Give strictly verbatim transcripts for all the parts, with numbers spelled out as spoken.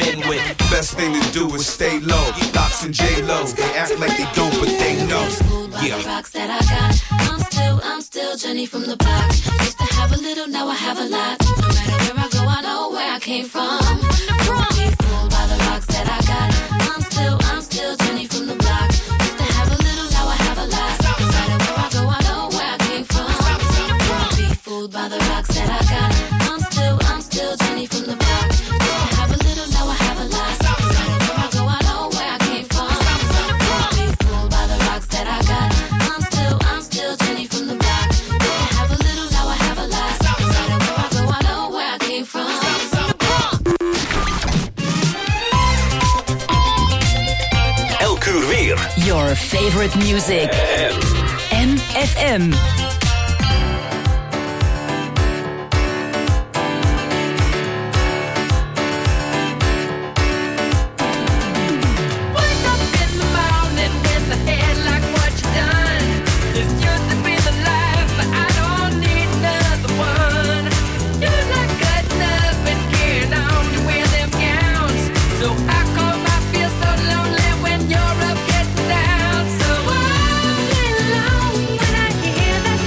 in with. Best thing to do is stay low. Docs and J-Lo, they act like they don't, but they know. Yeah. The rocks that I got, I'm still, I'm still Jenny from the block. Used to have a little, now I have a lot. No matter where I go, I know where I came from. Don't be fooled by the rocks that I got. I'm still, I'm still Jenny from the block. Used to have a little, now I have a lot. No matter where I go, I know where I came from. Don't be fooled by the rocks that I got. I'm still, I'm still Jenny from the block. Used to have a little, now I have a lot. No matter where I go, I know where I came from. Don't be fooled by the rocks that I got. I'm still, I'm still Jenny from the block. Used to have a little, now I have a lot. No matter where I go, I know where I came from. Elk uur weer. Your favorite music. M F M. When you're up, getting down, so all alone when I hear that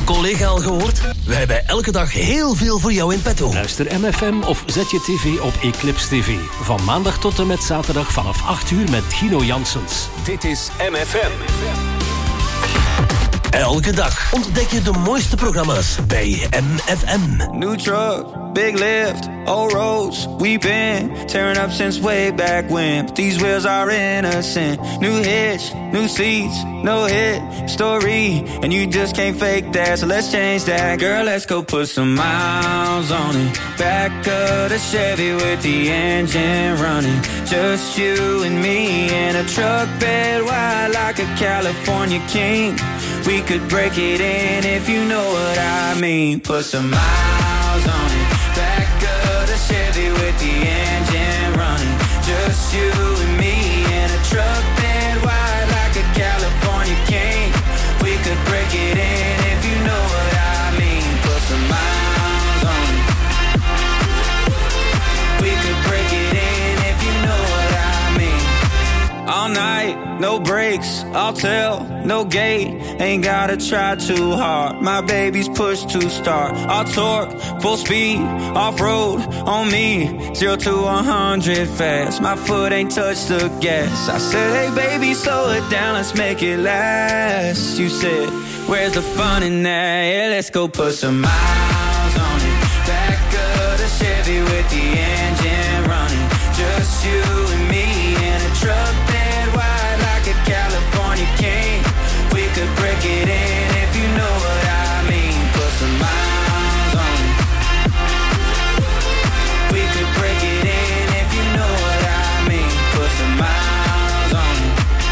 Collega al gehoord? Wij hebben elke dag heel veel voor jou in petto. Luister M F M of zet je tv op Eclipse T V. Van maandag tot en met zaterdag vanaf acht uur met Gino Janssens. Dit is M F M. Elke dag ontdek je de mooiste programma's bij M F M. New truck, big lift, old roads. We've been tearing up since way back when. But these wheels are innocent. New hitch, new seats, no hit story. And you just can't fake that, so let's change that. Girl, let's go put some miles on it. Back of the Chevy with the engine running. Just you and me in a truck bed wide like a California king. We could break it in if you know what I mean. Put some miles on it. Back of the Chevy with the engine running. Just you and me in a truck bed wide like a California king. We could break it in if you know what I mean. Put some miles on it. We could break it in if you know what I mean. All night, no breaks, I'll tell, no gate. Ain't gotta try too hard. My baby's push to start. I'll torque, full speed, off-road on me. Zero to one hundred fast. My foot ain't touched the gas. I said, hey baby, slow it down, let's make it last. You said, where's the fun in that? Yeah, let's go put some miles on it. Back of the Chevy with the engine running. Just you and me in a truck bed wide like a California king. We could break it in if you know what I mean. Put some miles on it. We could break it in if you know what I mean. Put some miles on it.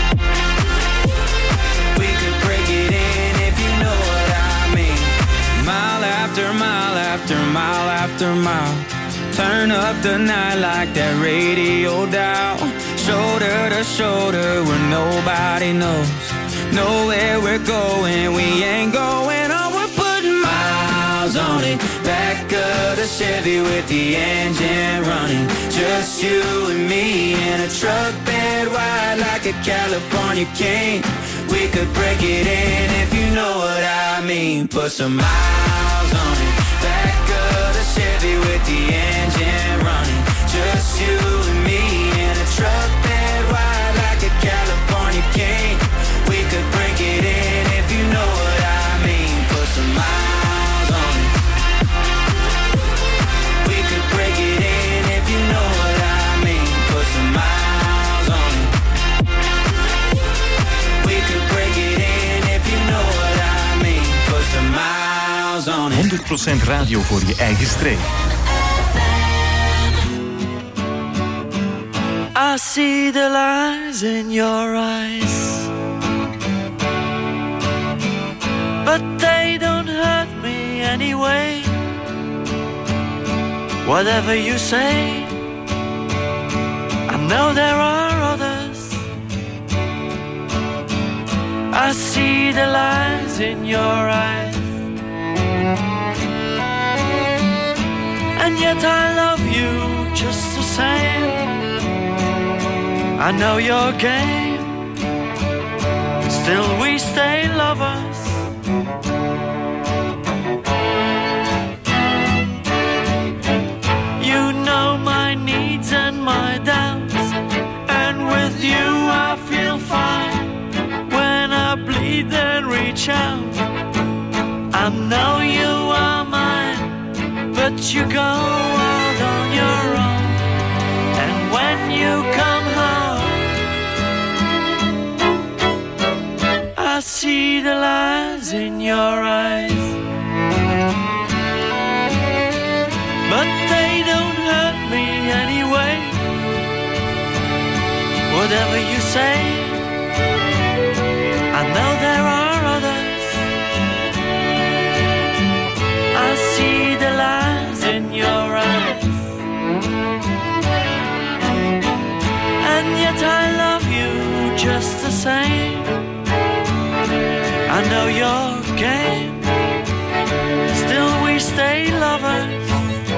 We could break it in if you know what I mean. Mile after mile after mile after mile. Turn up the night like that radio dial. Shoulder to shoulder where nobody knows. Know where we're going, we ain't going on. We're putting miles on it. Back of the Chevy with the engine running. Just you and me in a truck bed wide like a California king. We could break it in if you know what I mean. Put some miles on it. Back of the Chevy with the engine running. Just you and me in a truck bed wide like a California king. We could break it in if you know what I mean. Put some miles on it. We could break it in if you know what I mean. Put some miles on it. We could break it in if you know what I mean. Put some miles on it. honderd procent radio voor je eigen streek. I see the lies in your eyes, but they don't hurt me anyway. Whatever you say, I know there are others. I see the lies in your eyes, and yet I love you just the same. I know your game, still we stay lovers. You know my needs and my doubts, and with you I feel fine. When I bleed then reach out, I know you are mine, but you go out on your own. And when you come home, I see the lies in your eyes, but they don't hurt me anyway. Whatever you say, I know there are others. I see the lies in your eyes, and yet I love you just the same. I know your game, still we stay lovers.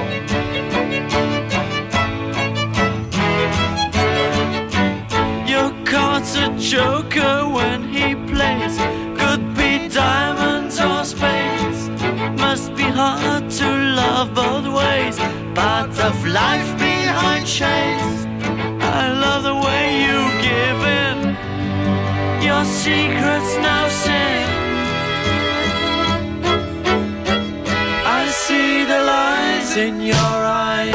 Your card's a joker when he plays, could be diamonds or spades. secrets now sin. I see the lies in your eyes.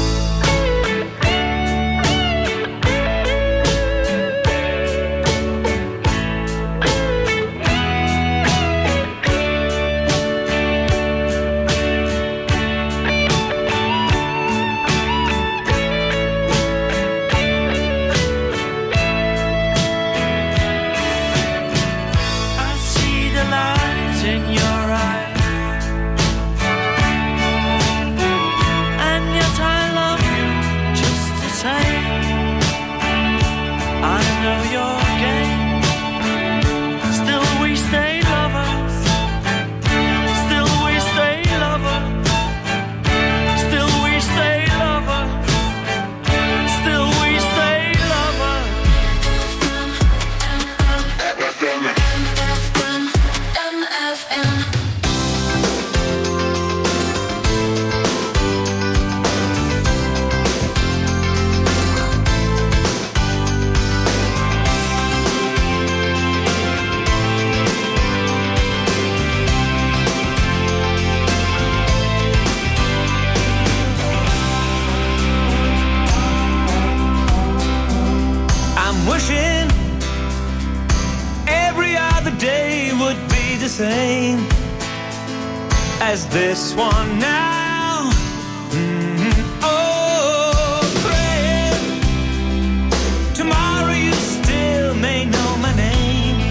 Same as this one now. Mm-hmm. Oh, friend, tomorrow you still may know my name.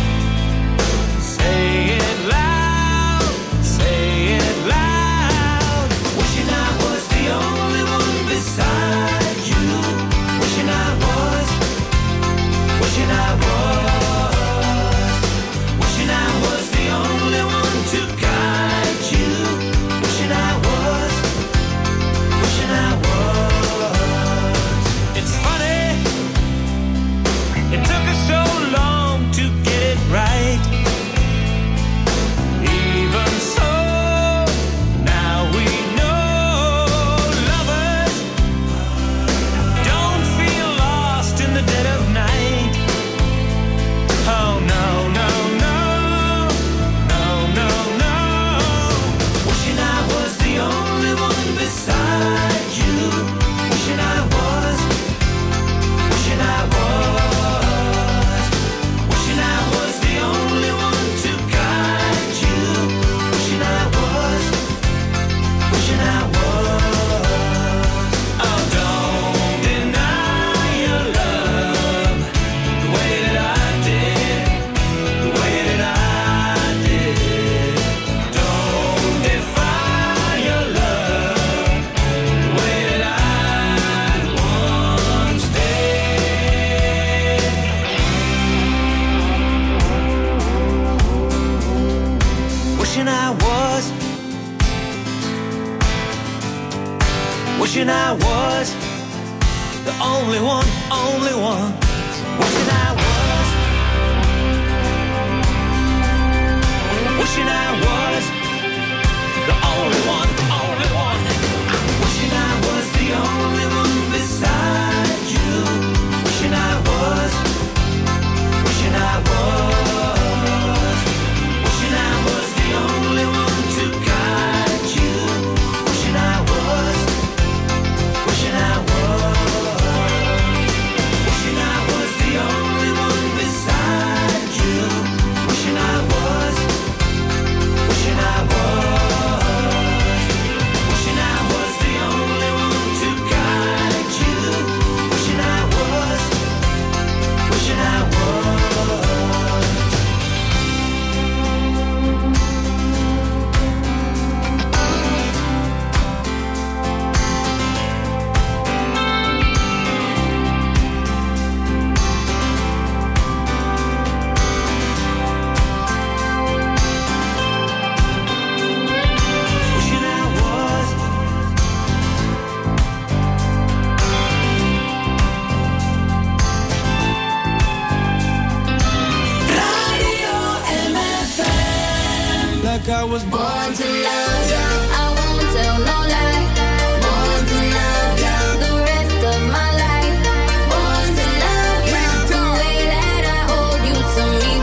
Say it loud, say it loud. Wishing I was the only one beside you. Wishing I was, wishing I was. Wishing I was the only one, only one. Wishing I was, wishing I was the only one, only one. Wishing I was the only one beside you. Wishing I was, wishing I was, wishing I was the only one to guide you. Wishing I was. Wishing I was, wishing I was the only one beside you. Wishing I was, wishing I was, wishing I was the only one to guide you. Wishing I was, wishing I was. I was born to love ya. I won't tell no lie. Born to love ya. The rest of my life. Born to love ya. The way that I hold you to me.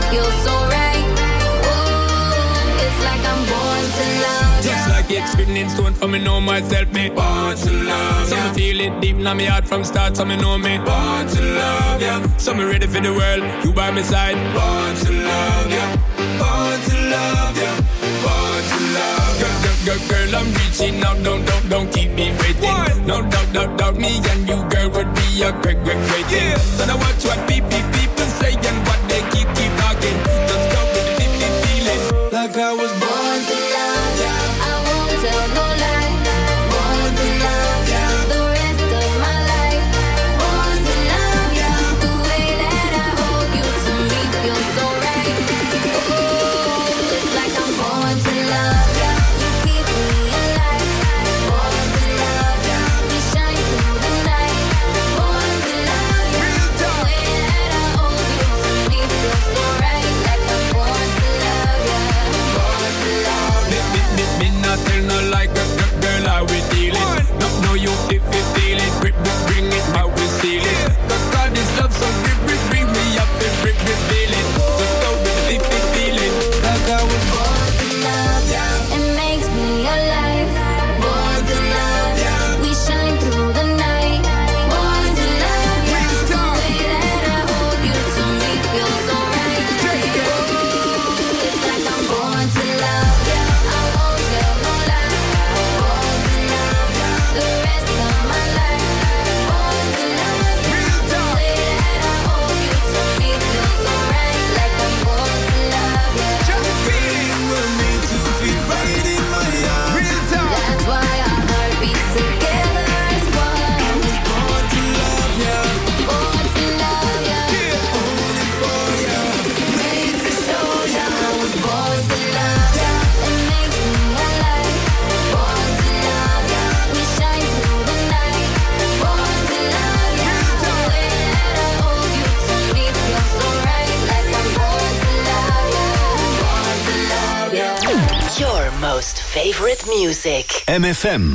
me know myself, me born to love. So me feel it deep in my heart from start, so me know me born to love, yeah. So me ready for the world, you by my side. Born to love, yeah. Born to love, yeah. Born to love, girl, girl, girl, girl, I'm reaching out, don't, don't, don't keep me waiting. What? No doubt, doubt, doubt, me and you, girl, would be a great, great, great thing. Yeah. So now watch what people, people say and what they keep, keep talking. Just go with the deep, deep feeling. Like I was born to love, yeah. I won't tell no lie. Born to love, yeah. The rest of my life. Born to love, yeah. The way that I hold you to me feels so right. Oh, it's like I'm born to love, yeah. You keep me alive. Born to love, yeah. We shine through the night. Born to love, yeah. The way that I hold you to me feels so right. Like I'm born to love, yeah. Born to love, yeah. Me, me, me not tell no like a girl, how we deal it. No, no, you feel, feel, feel it. Bring, bring it, how we steal it. Cause God is love, so bring, bring, bring me up and bring, bring, feel it. Just go with the deep, deep feeling. Like I was born to love, yeah. It makes me alive. Born to love, yeah. We shine through the night. Born to love, yeah. The way that I hold you to me feels so right. Oh, it's like I'm born to love, yeah. I won't tell no lie. Born to love, yeah. The rest of my life. Born to love, yeah. The way that I hold you to me feels so right. Like I'm born to love, yeah. Feeling will need to feel right in my arms. That's why our heart beats together as one. I was born to love ya. Born to love ya. Yeah, only for ya. Made to show ya. I was born to love ya. It makes me alive. Born to love ya. We shine through the night. Born to love ya. The way that I hold you to me feels so right. Like I'm born to love ya. Born to love ya. Your most favorite music. M F M.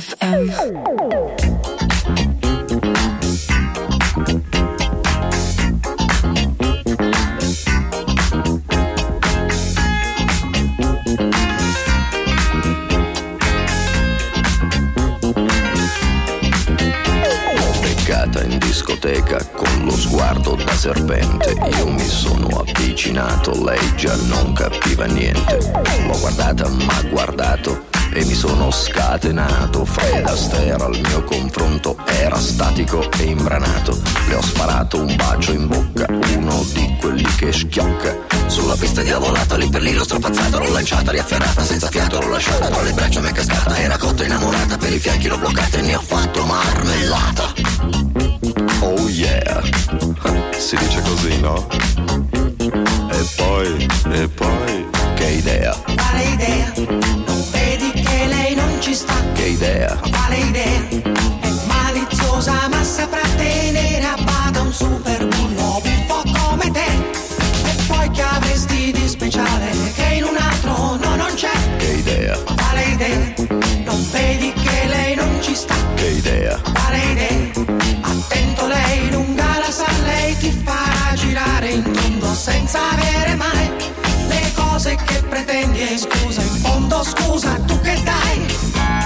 F M. In discoteca con lo sguardo da serpente, io mi sono avvicinato, lei già non capiva niente. L'ho guardata, m'ha guardato e mi sono scatenato. Fred Astaire al mio confronto era statico e imbranato. Le ho sparato un bacio in bocca, uno di quelli che schiocca. Sulla pista diavolata, lì per lì l'ho strapazzata, l'ho lanciata, riafferrata, senza fiato l'ho lasciata, tra le braccia m'è cascata, era cotta innamorata, per i fianchi l'ho bloccata e ne ho fatto marmellata. Oh yeah, si dice così, no? E poi, e poi, che idea? Quale idea? Non vedi che lei non ci sta? Che idea? Quale idea? È maliziosa ma saprà tenere a bada un super bullo buffo come te. E poi che avresti di speciale che in un altro no non c'è? Che idea? Quale idea? Non vedi che lei non ci sta? Che idea? Quale idea? Attento, lei lunga la sa, lei ti farà girare in tondo senza avere mai le cose che pretendi. E scusa, in fondo scusa, tu che dai?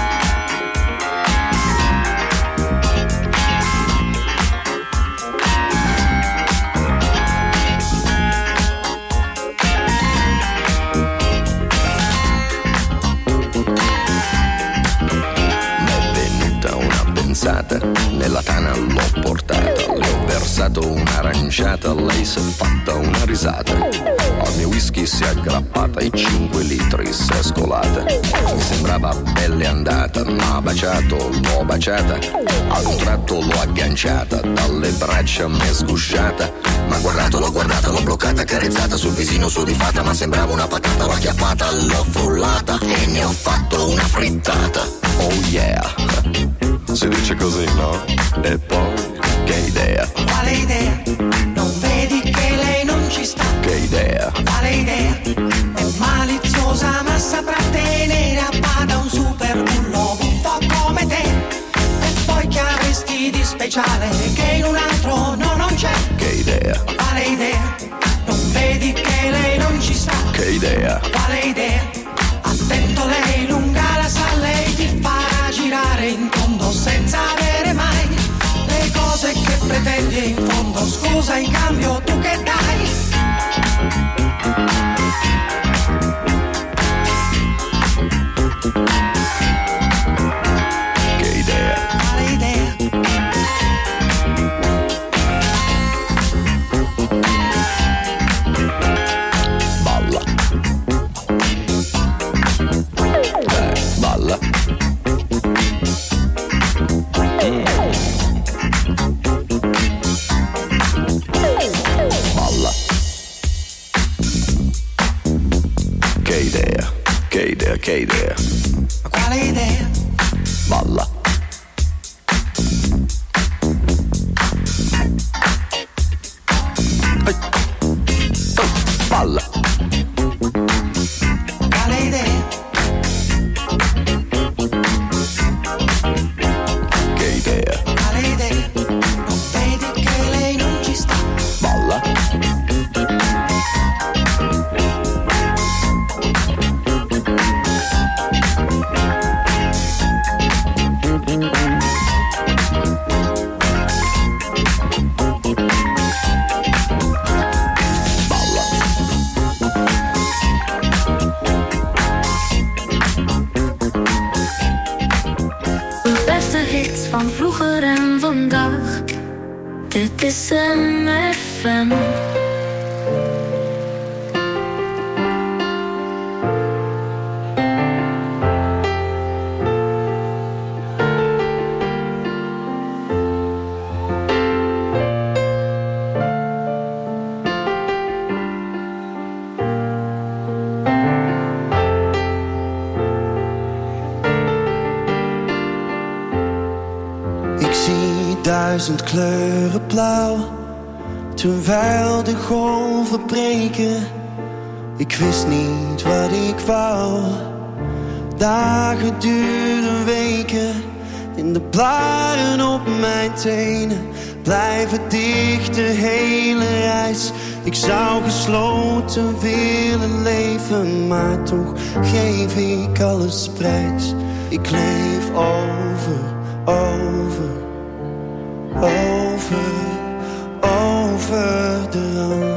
Nella tana l'ho portata, le ho versato un'aranciata, lei si è fatta una risata. Al mio whisky si è aggrappata e cinque litri si è scolata. Mi sembrava pelle andata, m'ha baciato, l'ho baciata. Ad un tratto l'ho agganciata, dalle braccia m'è sgusciata. M'ha guardato, l'ho guardata, l'ho bloccata, carezzata sul visino sudifata. Ma sembrava una patata, l'ho acchiappata, l'ho frullata e ne ho fatto una frittata. Oh yeah, si dice così, no? E poi, che idea? Quale idea? Non vedi che lei non ci sta? Che idea? Quale idea? È maliziosa ma saprà tenere a bada un super bullo buffo come te. E poi che avresti di speciale che in un altro no non c'è? Che idea? Quale idea? Non vedi che lei non ci sta? Che idea? Quale idea? Attento, lei lunga la sa, lei ti farà girare in tondo senza avere mai le cose che pretendi. In fondo scusa, in cambio tu che dai? Che idea? Quale idea? Balla. Eh, balla. Mm. Balla. Che idea? Che idea? Che idea? Quale idea? Balla. Hey. Oh, balla. Quale idea? Che idea? Quale idea? Non vedi che lei non ci sta? Balla. De beste hits van vroeger en vandaag. Dit is M F M. Ik zie duizend kleuren blauw, terwijl de golven breken. Ik wist niet wat ik wou. Dagen duurden weken. En de blaren op mijn tenen blijven dicht de hele reis. Ik zou gesloten willen leven, maar toch geef ik alles prijs. Ik leef over, over, over, over de rand.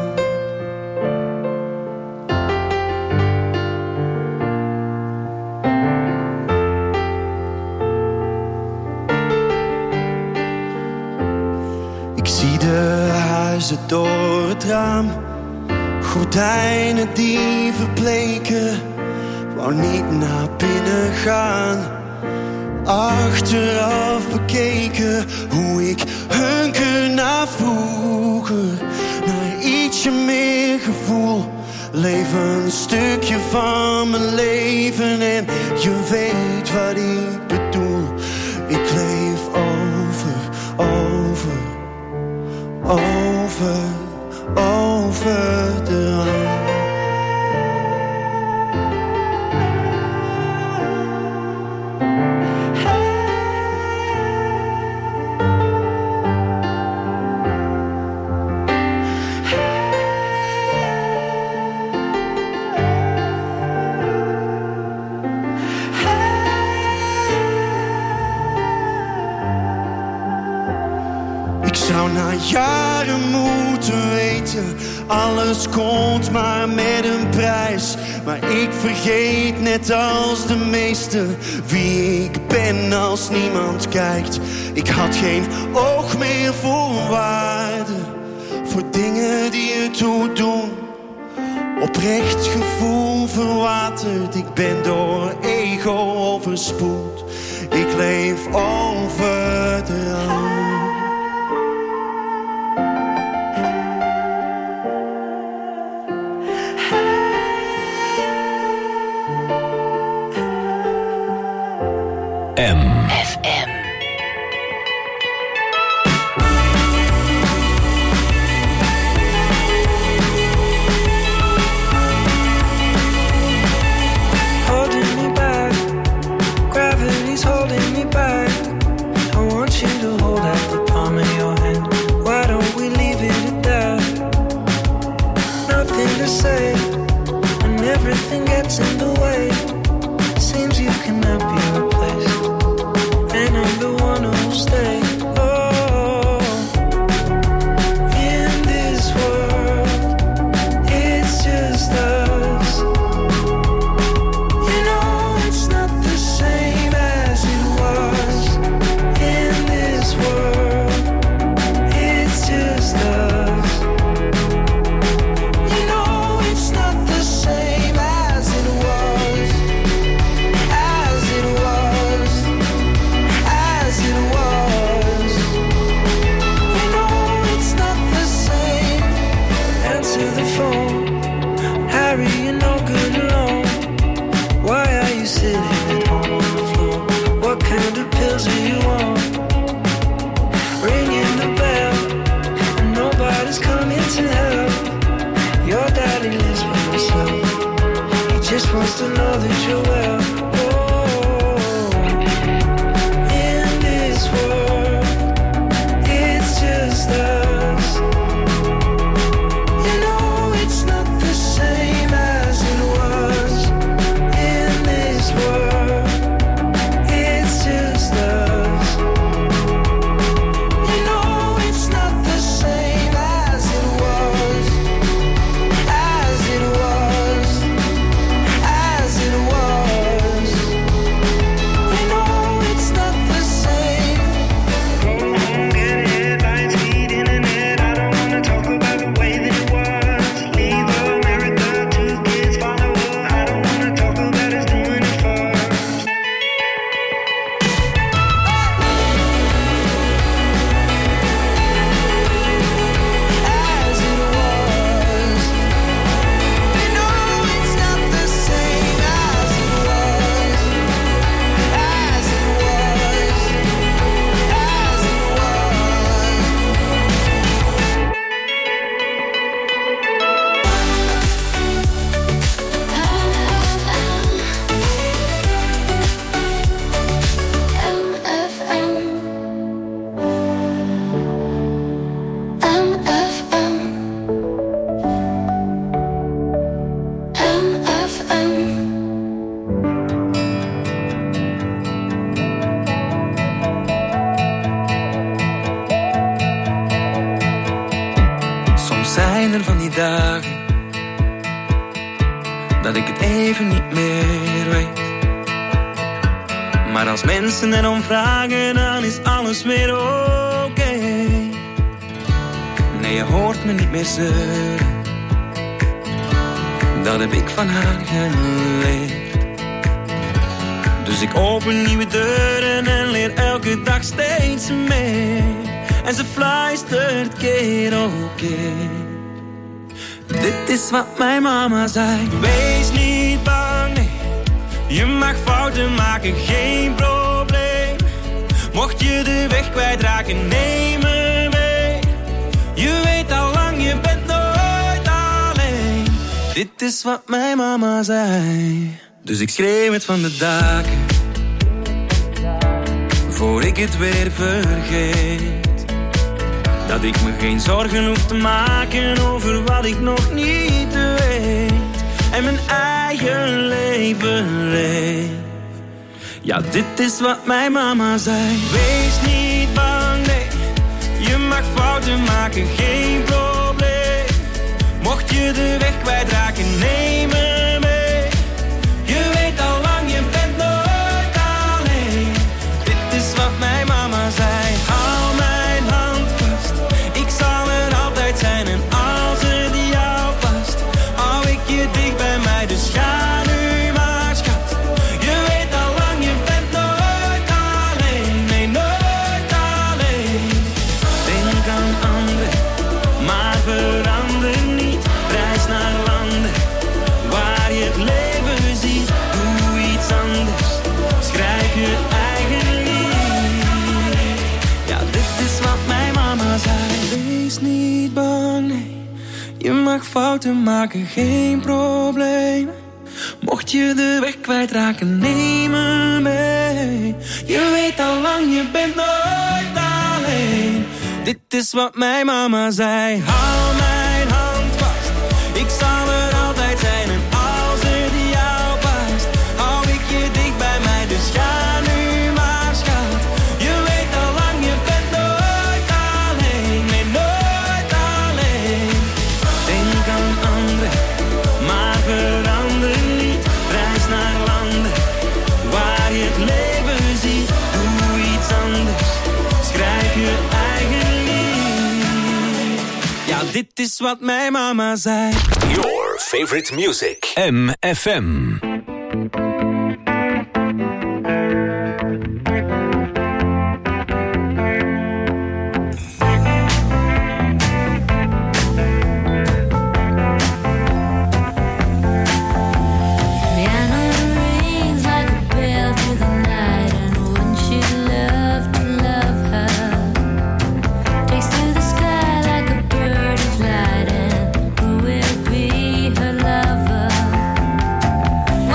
Door het raam, gordijnen die verbleken, wou niet naar binnen gaan. Achteraf bekeken hoe ik hunker naar vroeger, naar ietsje meer gevoel. Leef een stukje van mijn leven en je weet wat ik bedoel. Ik leef over, over, over, over de rand. Jaren moeten weten, alles komt maar met een prijs. Maar ik vergeet net als de meesten wie ik ben als niemand kijkt. Ik had geen oog meer voor waarde, voor dingen die ertoe doen. Oprecht gevoel verwaterd, ik ben door ego overspoeld. Ik leef over de rand. F M. Holding me back, gravity's holding me back. I want you to hold out the palm of your hand. Why don't we leave it at that? Nothing to say, and everything gets in the way. Seems you cannot be replaced, and I'm the one who'll stay. Oh, in this world, it's just us. You know it's not the same as it was. In this world, it's just us. You know it's not the same as it was. Just wants to know that you're well. Oh, in this world, it's just us. You know it's not the same as it was. In this world, it's just us. You know it's not the same as it was. As it was. As it was. er van die dagen dat ik het even niet meer weet. Maar als mensen erom vragen, dan is alles weer oké. Okay. Nee, je hoort me niet meer zeuren. Dat heb ik van haar geleerd. Dus ik open nieuwe deuren en leer elke dag steeds meer. En ze fluistert keer op keer. Dit is wat mijn mama zei. Wees niet bang, nee. Je mag fouten maken, geen probleem. Mocht je de weg kwijtraken, neem me mee. Je weet al lang, je bent nooit alleen. Dit is wat mijn mama zei. Dus ik schreeuw het van de daken, voor ik het weer vergeet. Dat ik me geen zorgen hoef te maken over wat ik nog niet weet. En mijn eigen leven leef. Ja, dit is wat mijn mama zei. Wees niet bang, nee. Je mag fouten maken, geen probleem. Mocht je de weg kwijtraken, neem me mee. Je weet al lang, je bent nooit alleen. Dit is wat mijn mama zei. Hou mijn hand vast, ik zal er altijd zijn. En als het jou past, hou ik je dicht bij mij. Dus ga nu maar, schat. Je weet al lang, je bent nooit alleen. Nee, nooit alleen. Denk aan anderen, maar verander niet. Reis naar landen waar je het leven ziet. Doe iets anders, schrijf je eigen lied. Ja, dit is wat mijn mama zei. Wees niet bang, nee. Je mag fouten maken, geen probleem. Mocht je de weg kwijtraken, neem me mee. Je weet al lang, je bent nooit alleen. Dit is wat mijn mama zei. Hou mijn hand vast, ik zal er altijd zijn. En als het jou past, hou ik je dicht bij mij. Dus ga nu maar, schat. Je weet al lang, je bent nooit alleen. Nee, nooit alleen. Denk aan anderen, maar verander niet. Reis naar landen waar je het leven ziet. Doe iets anders, schrijf je eigen lied. Ja, dit is wat mijn mama zei. Your favorite music. M F M. Lover.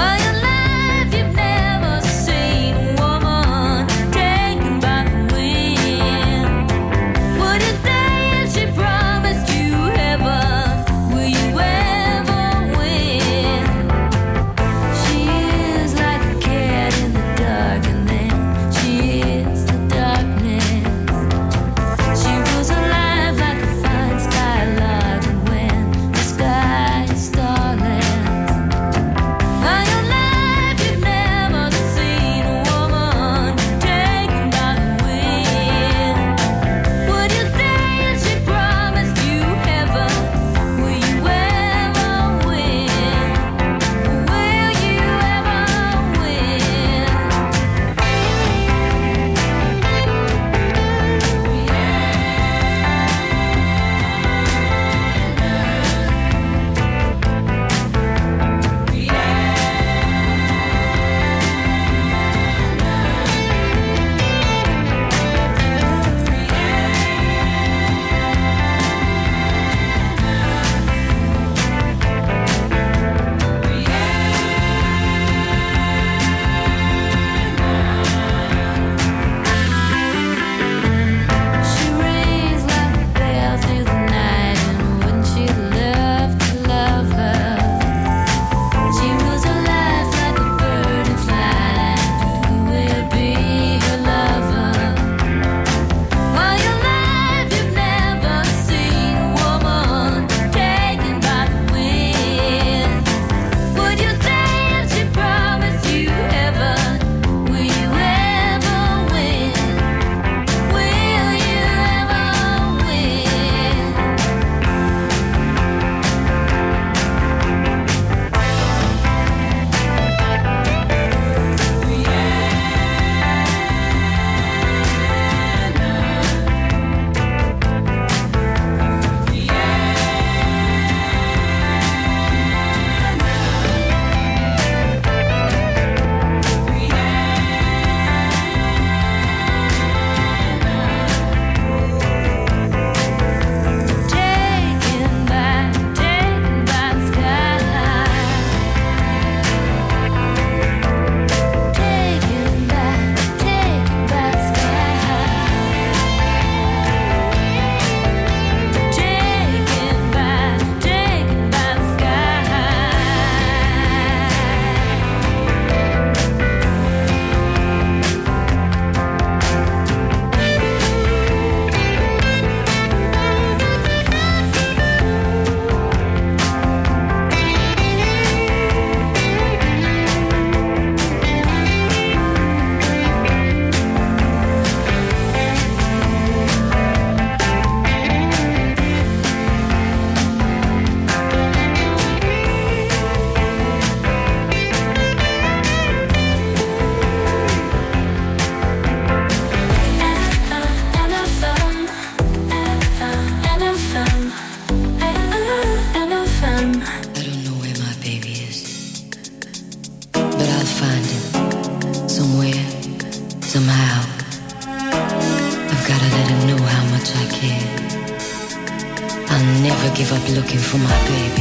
gotta let him know how much I care. I'll never give up looking for my baby.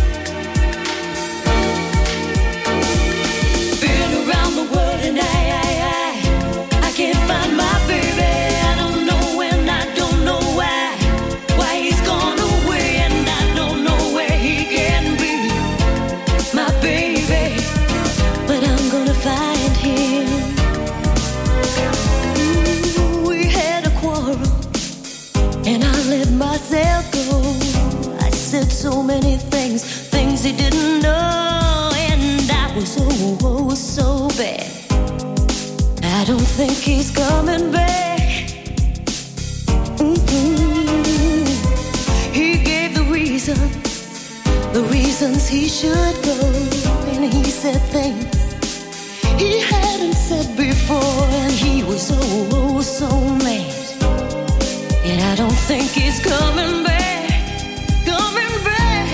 Been around the world and I, I, I, I can't find my baby. I don't know when, I don't know why, why he's gone away, and I don't know where he can be, my baby. But I'm gonna find him. Ooh, we had a quarrel, and I let myself go. I said so many things, things he didn't know, and I was oh, oh so bad. I don't think he's coming back. Mm-mm. He gave the reason, the reasons he should go, and he said things he hadn't said before, and he was oh, oh so mad. And I don't think he's coming back, coming back.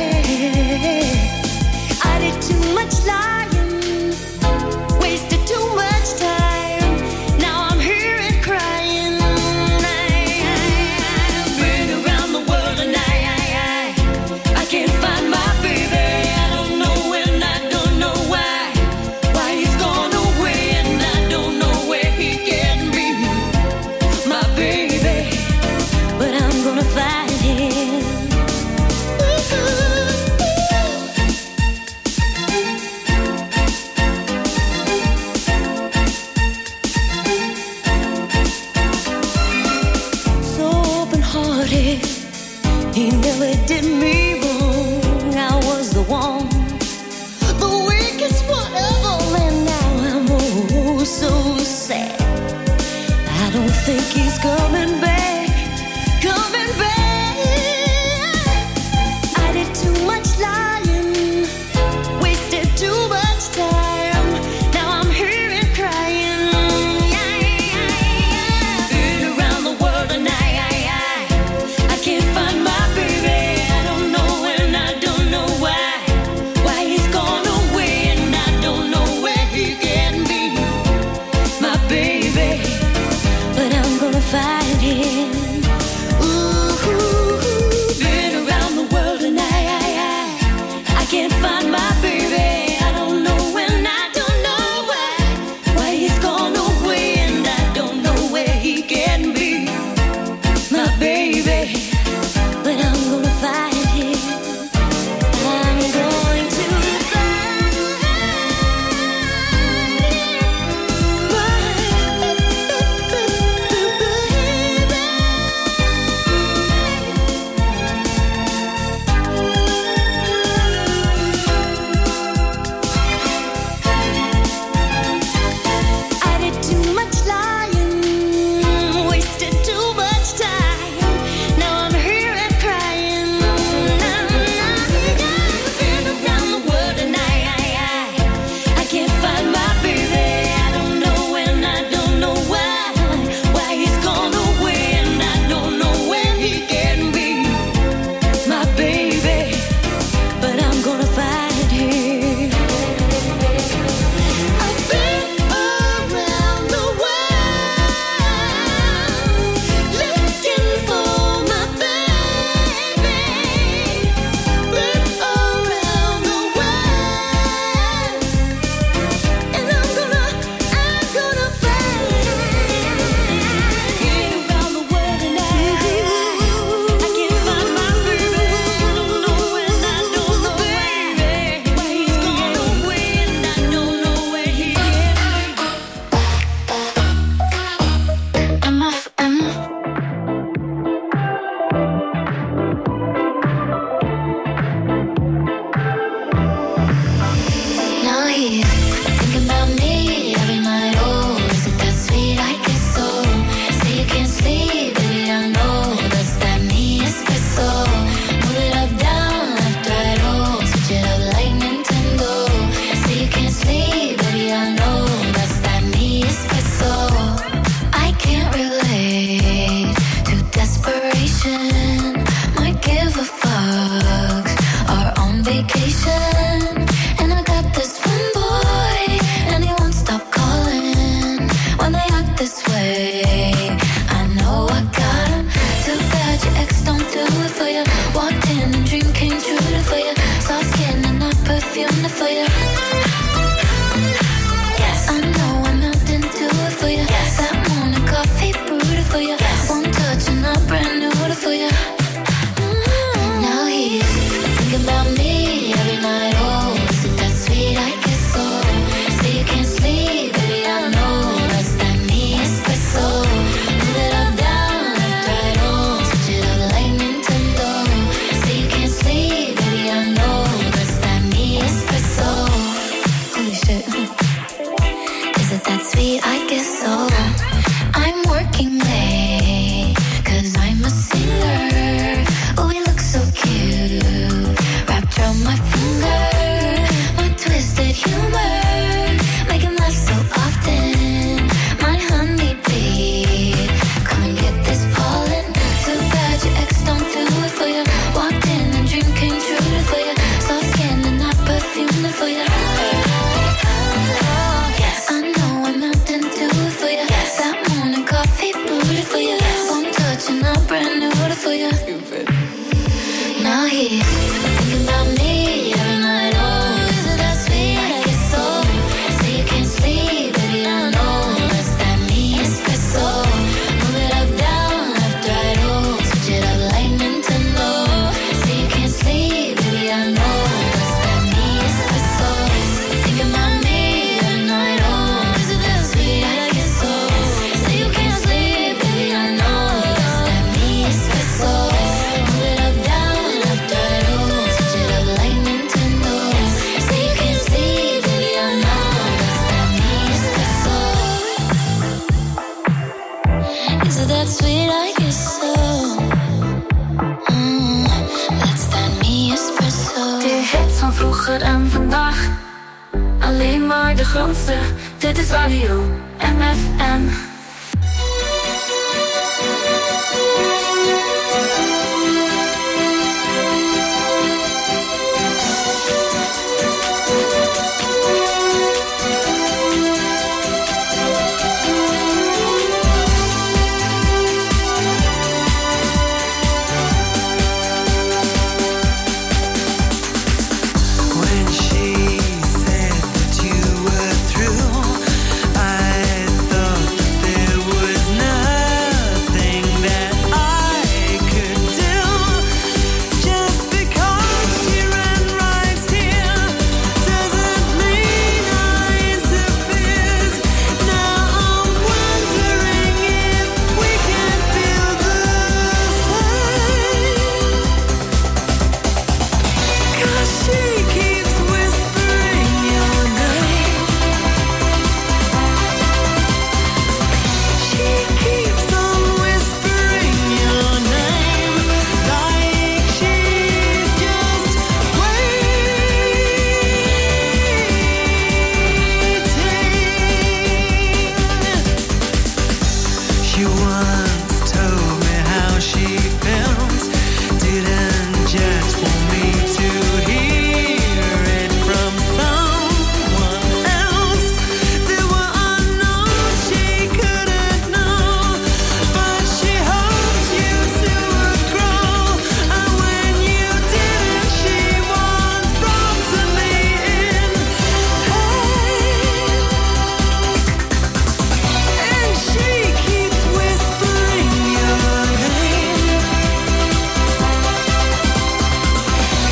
I did too much lying, wasted too much time. Now I'm here and crying. I, I've been around the world and I, I, I, I can't find my baby. I don't know when, I don't know why, why he's gone away, and I don't know where he can be, my baby. But I'm gonna find him. So open-hearted, he never did me wrong. I was the one, the weakest one of all, and now I'm oh so sad. I don't think he's coming back, coming back. I did too much lying, wasted too much time. Now I'm here and crying. Been around the world and I, I, I, I can't find my baby. I don't know when, I don't know why, why he's gone away, and I don't know where he can be, my baby. But I'm gonna find him. Ooh, been around the world and I, I, I, I can't find my baby. I don't know when, I don't know why, why he's gone away, and I don't know where he can be, my baby. But I'm gonna find him. I'm going to find him. don't do it for you. Walked in and dream came true for you. Soft skin and not perfume for you. Yes, I know I'm out and do it for you. Yes, that morning coffee brewed for you. Yes, one touch and I'm brand new for you. Mm-hmm. Now he's thinking about me every night. Oh, is it that sweet? I guess so. Say you can't sleep, baby, I know. That's that me espresso. Move it up, down, left, right, oh. Switch it up like Nintendo. Say you can't sleep, baby, I know. That's that me espresso. Holy shit. Is it that sweet? I guess so. I'm working late, cause I'm a singer. Oh, you look so cute, wrapped around my finger. My twisted humor, make him laugh so often. My honeybee, come and get this pollen. Too bad your ex don't do it for you. Walked in and dream came true for you. Soft skin and not perfume for you. Yes, I know I'm out and do it for you. Yes, that morning coffee brewed for you. One touch and I'm brand new for you. Now he's thinking about me every night. Oh, is it that sweet? I guess so. Say you can't sleep, baby, I know. That's that me espresso. Move it up, down, left, right, oh. Switch it up like Nintendo. Say you can't sleep, baby, I know. That's that me espresso. Thinking about me every night. Oh, is it that sweet? I guess so. Say you can't sleep, baby, I know. That's that me espresso. Move it up, down, left, right, oh. Switch it up like Nintendo. Say you can't sleep, baby, I know. That's that me espresso. Is it that sweet? I guess so. Mm, that's that me espresso. De hits van vroeger en vandaag, alleen maar de grootste. Dit is Radio M F M. When she said that you were through, I thought that there was nothing that I could do. Just because she ran right here doesn't mean I interfered. Now I'm wondering if we can feel the same. 'Cause she keeps whispering your name. She keeps on whispering your name, like she's just waiting. She once told me how she felt, didn't just want me to hear it from someone else. There were unknowns she couldn't know, but she hoped you two would grow. And when you didn't, she was brought to me in pain. And she keeps whispering your name.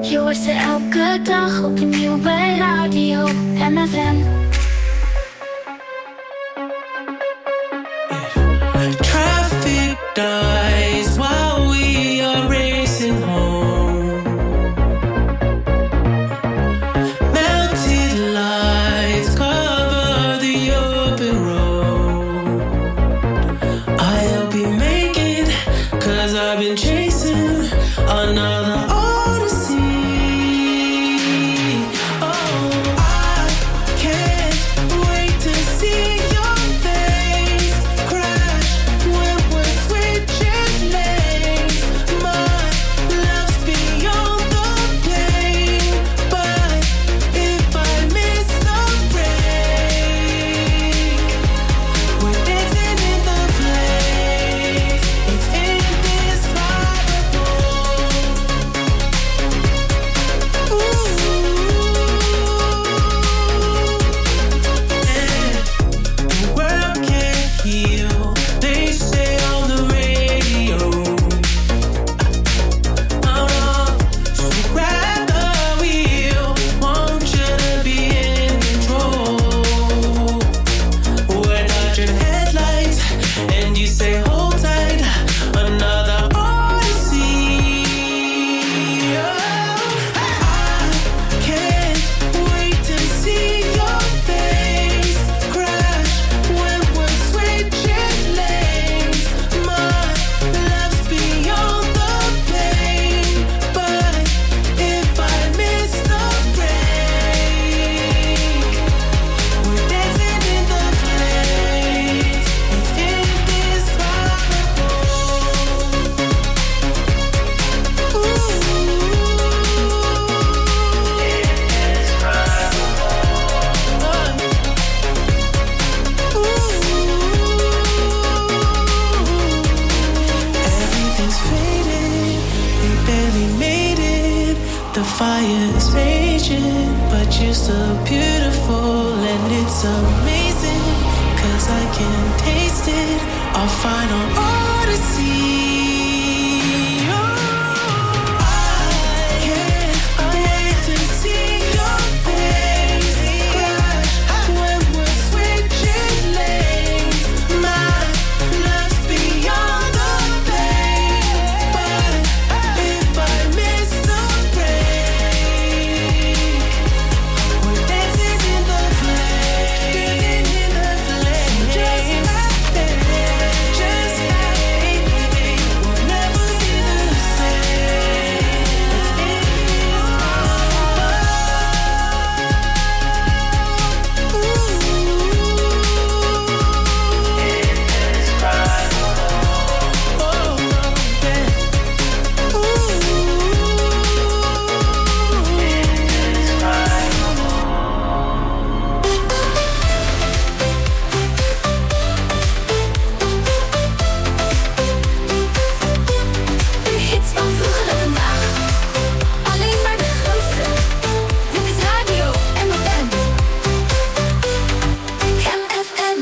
Je hoort ze elke dag opnieuw bij Radio M F M. Traffic dies while we are racing home. Melted lights cover the open road. I'll be making, cause I've been chasing another odyssey. Oh, I can't wait to see your face crash when we're switching lanes. My love's beyond the pain, but if I miss the break, we're dancing in the flames. It's indescribable. Ooh, yeah. The world can't heal, they say on the radio. Oh no, so grab the wheel, want you to be in control. We're dodging headlights, and you say hold tight, another odyssey. Oh, I can't wait to see your face crash when we're switching lanes. My love's beyond the pain, but if I miss the break, we're dancing in the flames. It's indescribable. Ooh, everything's faded, we barely made it. The fire's raging, but you're still beautiful, and it's amazing, cause I can taste it, our final odyssey. Oh, I can't wait to see your face crash when we're switching lanes. My love's beyond the pain, but if I miss the break, we're dancing in the flames, dancing in the flames. Just like that, just like we'll never be the same. De hits van vroeger en vandaag. Alleen maar de grootste. Dit is Radio M F M. M F M.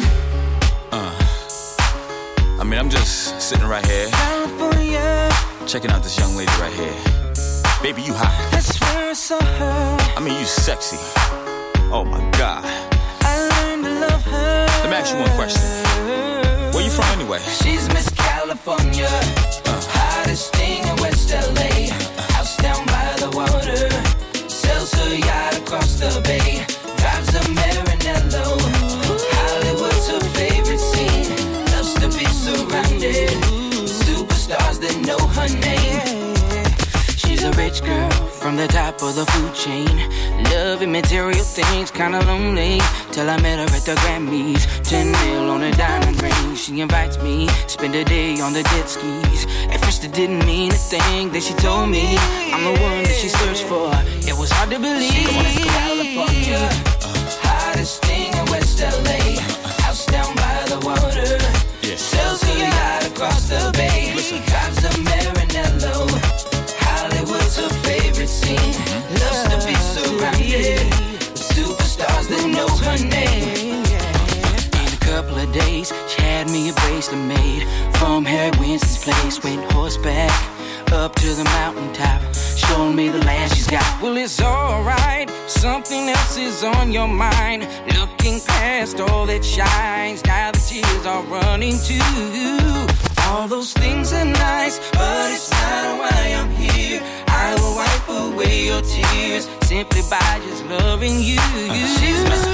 I mean, I'm just sitting right here, checking out this young lady right here. Baby, you hot. I swear I saw her. I mean, you sexy. Oh my God. I learned to love her. Let me ask you one question. Where you from anyway? She's Miss California, hottest thing in West L A. House down by the water, sails her yacht across the bay. Drives a Maranello, Hollywood's her favorite scene. Loves to be surrounded with superstars that know her name. She's a rich girl from the top of the food chain. Loving material things, kinda lonely. Till I met her at the Grammys. Ten mil on a diamond ring. She invites me, spend a day on the jet skis. At first it didn't mean a thing. Then she told me I'm the one that she searched for. It was hard to believe. She's Miss California, hottest thing in West L A. House down by the water, sails her yacht across the bay. Drives a Maranello, Hollywood's her favorite scene. Loves to be surrounded with superstars that know her name. In a couple of days, she had me a bracelet made from Harry Winston's place. Went horseback up to the mountaintop, showing me the land she's got. Well, it's alright, something else is on your mind. Looking past all that shines, now the tears are running too. All those things are nice, but it's not why I'm here. I will wipe away your tears simply by just loving you. She's Miss